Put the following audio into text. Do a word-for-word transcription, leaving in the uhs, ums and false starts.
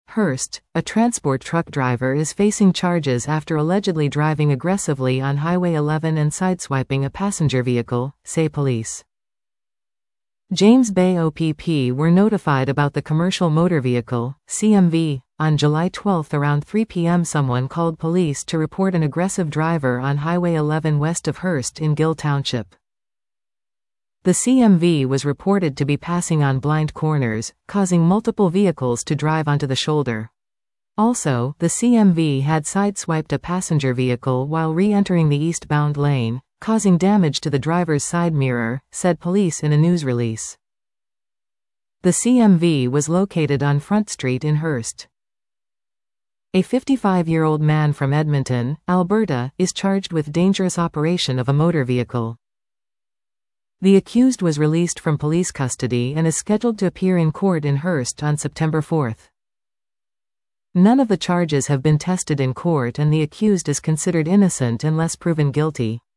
Hurst, a transport truck driver is facing charges after allegedly driving aggressively on Highway eleven and sideswiping a passenger vehicle, say police. James Bay O P P were notified about the commercial motor vehicle, C M V. On July twelfth around three p m someone called police to report an aggressive driver on Highway eleven west of Hurst in Gill Township. The C M V was reported to be passing on blind corners, causing multiple vehicles to drive onto the shoulder. Also, the C M V had sideswiped a passenger vehicle while re-entering the eastbound lane, causing damage to the driver's side mirror, said police in a news release. The C M V was located on Front Street in Hurst. A fifty-five-year-old man from Edmonton, Alberta, is charged with dangerous operation of a motor vehicle. The accused was released from police custody and is scheduled to appear in court in Hurst on September fourth. None of the charges have been tested in court and the accused is considered innocent unless proven guilty.